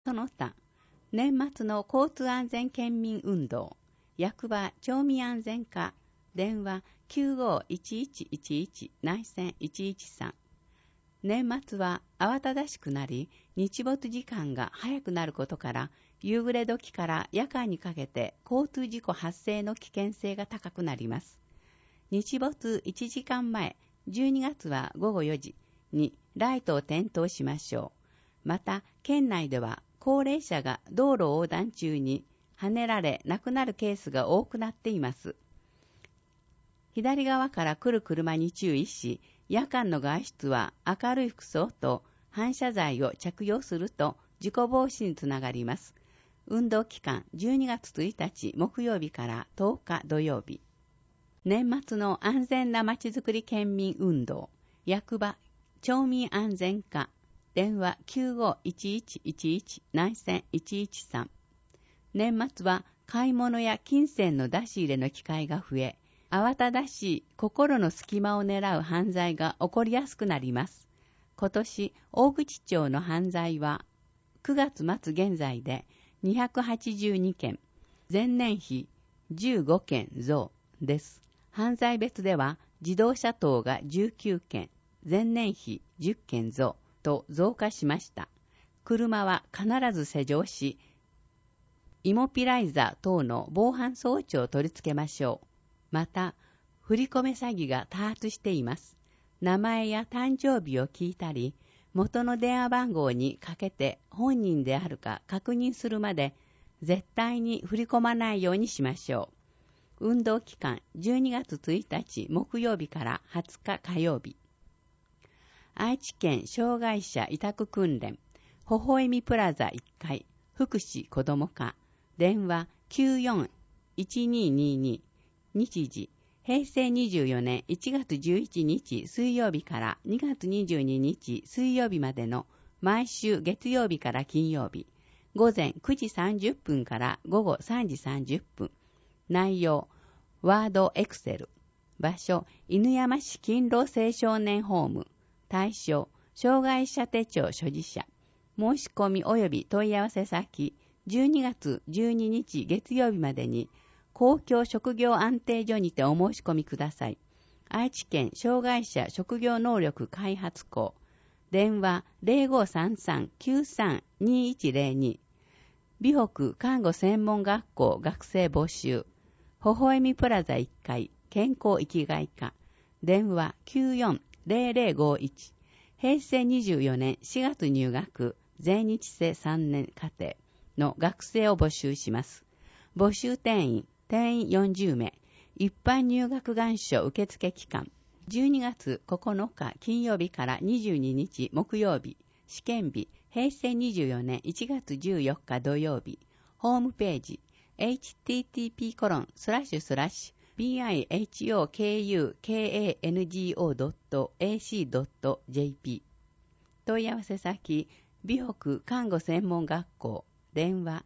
その他、年末の交通安全県民運動、役場町民安全課、電話951111内線113。年末は慌ただしくなり、日没時間が早くなることから、夕暮れ時から夜間にかけて交通事故発生の危険性が高くなります。日没1時間前、12月は午後4時にライトを点灯しましょう。また、県内では高齢者が道路横断中に跳ねられ亡くなるケースが多くなっています。左側から来る車に注意し、夜間の外出は明るい服装と反射材を着用すると事故防止につながります。運動期間12月1日木曜日から10日土曜日。年末の安全なまちづくり県民運動、役場町民安全課、電話951111内線113。年末は買い物や金銭の出し入れの機会が増え、慌ただしい心の隙間を狙う犯罪が起こりやすくなります。今年、大口町の犯罪は9月末現在で282件、前年比15件増です。犯罪別では自動車盗が19件、前年比10件増と増加しました。車は必ず施錠し、イモピライザー等の防犯装置を取り付けましょう。また、振り込め詐欺が多発しています。名前や誕生日を聞いたり、元の電話番号にかけて本人であるか確認するまで絶対に振り込まないようにしましょう。運動期間12月1日木曜日から20日火曜日。愛知県障害者委託訓練、微笑みプラザ1階、福祉子ども課、電話941222、日時、平成24年1月11日水曜日から2月22日水曜日までの毎週月曜日から金曜日、午前9時30分から午後3時30分。内容、ワードエクセル。場所、犬山市勤労青少年ホーム。対象、障害者手帳所持者。申し込み及び問い合わせ先、12月12日月曜日までに、公共職業安定所にてお申し込みください。愛知県障害者職業能力開発校。電話0533-93-2102。美北看護専門学校学生募集。微笑みプラザ1階健康生きがい課。電話94-0051。平成24年4月入学、全日制3年課程の学生を募集します。募集定員40名。一般入学願書受付期間。12月9日金曜日から22日木曜日。試験日。平成24年1月14日土曜日。ホームページ。http://bihokukango.ac.jp 問い合わせ先、美北看護専門学校。電話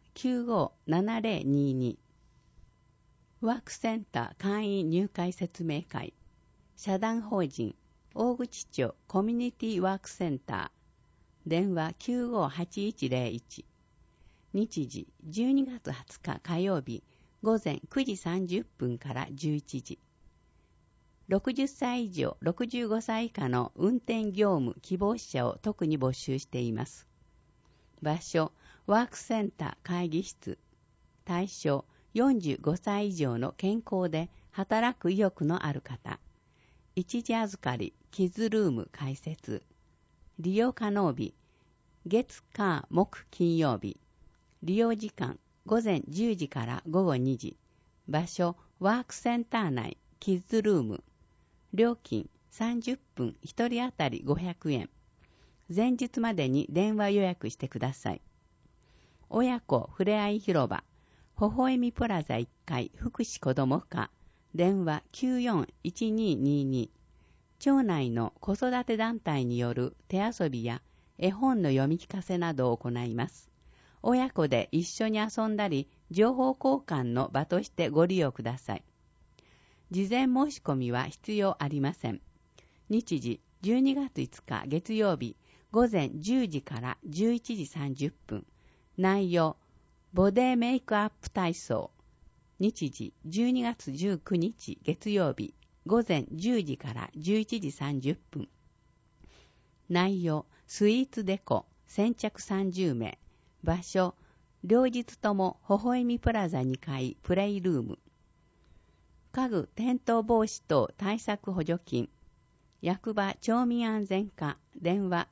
957022。ワークセンター会員入会説明会。社団法人大口町コミュニティワークセンター。電話958101。日時12月20日火曜日午前9時30分から11時。60歳以上65歳以下の運転業務希望者を特に募集しています。場所、ワークセンター会議室。対象、45歳以上の健康で働く意欲のある方。一時預かり、キッズルーム開設。利用可能日、月、火、木、金曜日。利用時間、午前10時から午後2時。場所、ワークセンター内、キッズルーム。料金、30分1人当たり500円。前日までに電話予約してください。親子ふれあい広場、微笑みプラザ1階福祉子ども課。電話941222。町内の子育て団体による手遊びや絵本の読み聞かせなどを行います。親子で一緒に遊んだり、情報交換の場としてご利用ください。事前申し込みは必要ありません。日時12月5日月曜日午前10時から11時30分。 内容、ボディメイクアップ体操。日時、12月19日月曜日、午前10時から11時30分。内容、スイーツデコ、先着30名。場所、両日とも微笑みプラザ2階プレイルーム。家具転倒防止等対策補助金。役場町民安全課、電話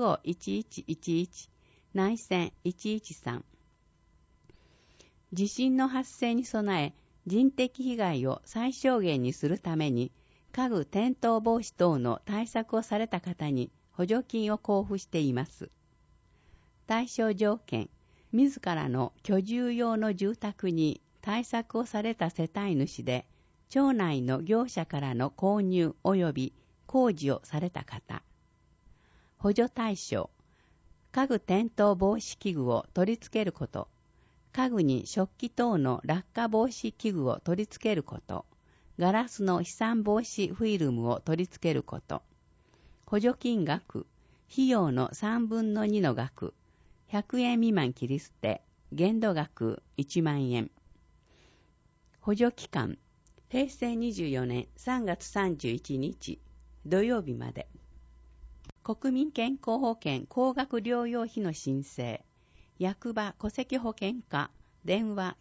951111、内線113。地震の発生に備え、人的被害を最小限にするために、家具転倒防止等の対策をされた方に補助金を交付しています。対象条件、自らの居住用の住宅に対策をされた世帯主で、町内の業者からの購入及び工事をされた方。補助対象、家具転倒防止器具を取り付けること、家具に食器等の落下防止器具を取り付けること、ガラスの飛散防止フィルムを取り付けること。補助金額、費用の3分の2の額、100円未満切り捨て、限度額1万円。補助期間、平成24年3月31日土曜日まで。国民健康保険高額療養費の申請。役場戸籍保険課、電話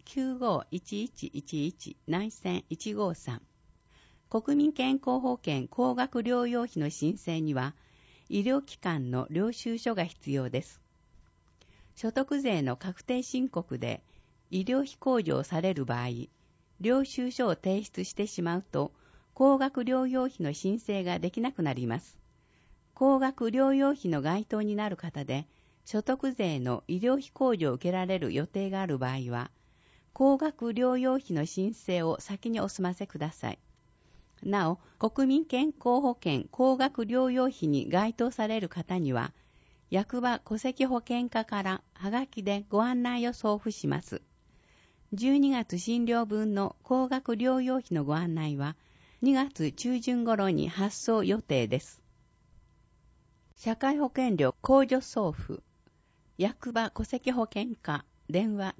951111内線153。国民健康保険高額療養費の申請には、医療機関の領収書が必要です。所得税の確定申告で医療費控除をされる場合、領収書を提出してしまうと、高額療養費の申請ができなくなります。高額療養費の該当になる方で、所得税の医療費控除を受けられる予定がある場合は、高額療養費の申請を先にお済ませください。なお、国民健康保険高額療養費に該当される方には、役場戸籍保険課からはがきでご案内を送付します。12月診療分の高額療養費のご案内は、2月中旬頃に発送予定です。社会保険料控除送付。役場戸籍保険課、電話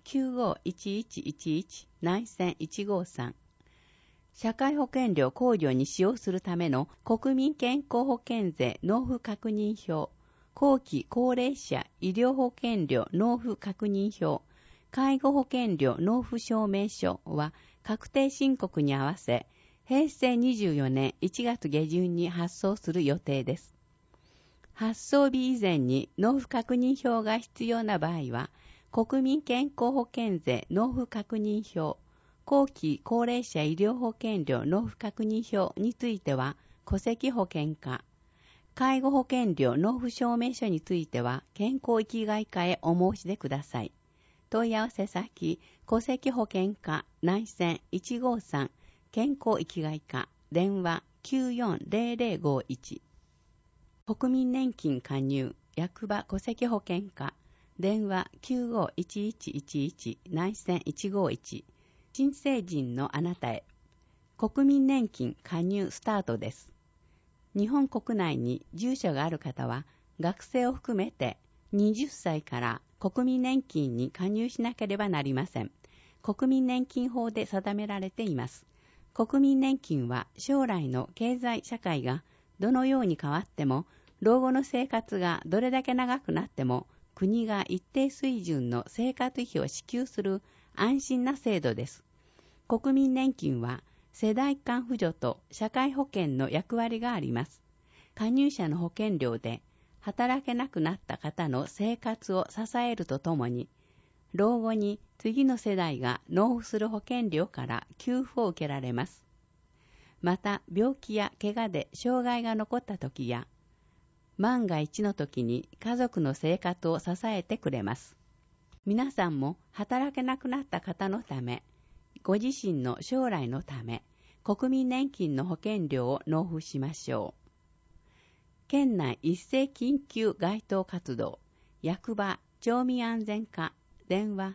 951111内線153。社会保険料控除に使用するための国民健康保険税納付確認票、後期高齢者医療保険料納付確認票、介護保険料納付証明書は確定申告に合わせ、平成24年1月下旬に発送する予定です。発送日以前に納付確認票が必要な場合は、国民健康保険税納付確認票、後期高齢者医療保険料納付確認票については、戸籍保険課、介護保険料納付証明書については、健康生きがい課へお申し出ください。問い合わせ先、戸籍保険課内線153健康生きがい課、電話940051。国民年金加入、役場戸籍保険課、電話951111内線151。新成人のあなたへ。国民年金加入スタートです。日本国内に住所がある方は、学生を含めて20歳から国民年金に加入しなければなりません。国民年金法で定められています。国民年金は将来の経済社会がどのように変わっても、老後の生活がどれだけ長くなっても、国が一定水準の生活費を支給する安心な制度です。国民年金は世代間扶助と社会保険の役割があります。加入者の保険料で働けなくなった方の生活を支えるとともに、老後に次の世代が納付する保険料から給付を受けられます。また、病気や怪我で障害が残った時や、万が一の時に家族の生活を支えてくれます。皆さんも働けなくなった方のため、ご自身の将来のため、国民年金の保険料を納付しましょう。県内一斉緊急該当活動、役場町民安全課、電話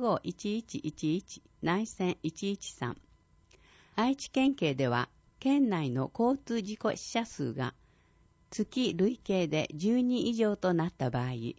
951111内線113。愛知県警では、県内の交通事故死者数が月累計で10人以上となった場合、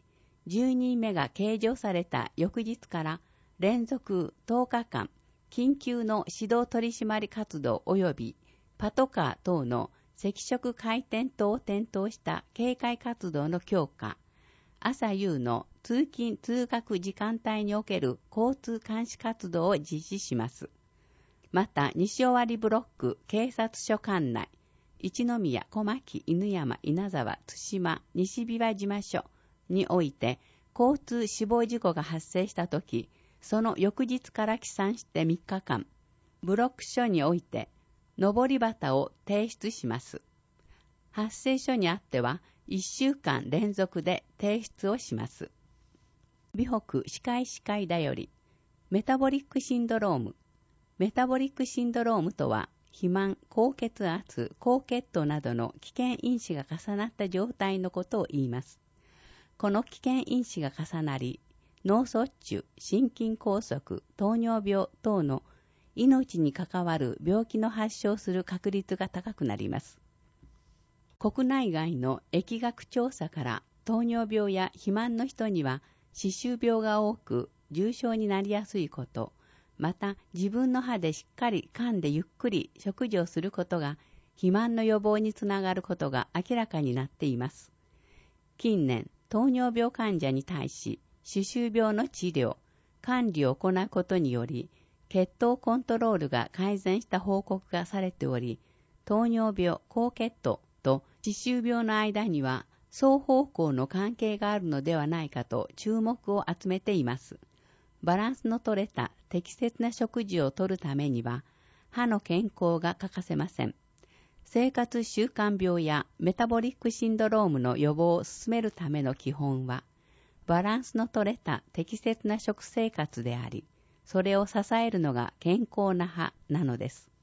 10人目が計上された翌日から連続10日間、緊急の指導取締活動及びパトカー等の赤色回転灯を点灯した警戒活動の強化、朝夕の通勤通学時間帯における交通監視活動を実施します。また、西尾張ブロック警察署管内、一宮、小牧、犬山、稲沢、対馬、西琵琶島署において、交通死亡事故が発生したとき、その翌日から起算して3日間、ブロック署において、上り旗を提出します。発生書にあっては、1週間連続で提出をします。美北歯科医だより、メタボリックシンドローム。メタボリックシンドロームとは、肥満、高血圧、高血糖などの危険因子が重なった状態のことを言います。この危険因子が重なり、脳卒中、心筋梗塞、糖尿病等の命に関わる病気の発症する確率が高くなります。国内外の疫学調査から糖尿病や肥満の人には歯周病が多く重症になりやすいこと、また自分の歯でしっかり噛んでゆっくり食事をすることが肥満の予防につながることが明らかになっています。近年、糖尿病患者に対し歯周病の治療、管理を行うことにより血糖コントロールが改善した報告がされており、糖尿病、高血糖と歯周病の間には双方向の関係があるのではないかと注目を集めています。バランスの取れた適切な食事をとるためには、歯の健康が欠かせません。生活習慣病やメタボリックシンドロームの予防を進めるための基本は、バランスの取れた適切な食生活であり、それを支えるのが健康な歯なのです。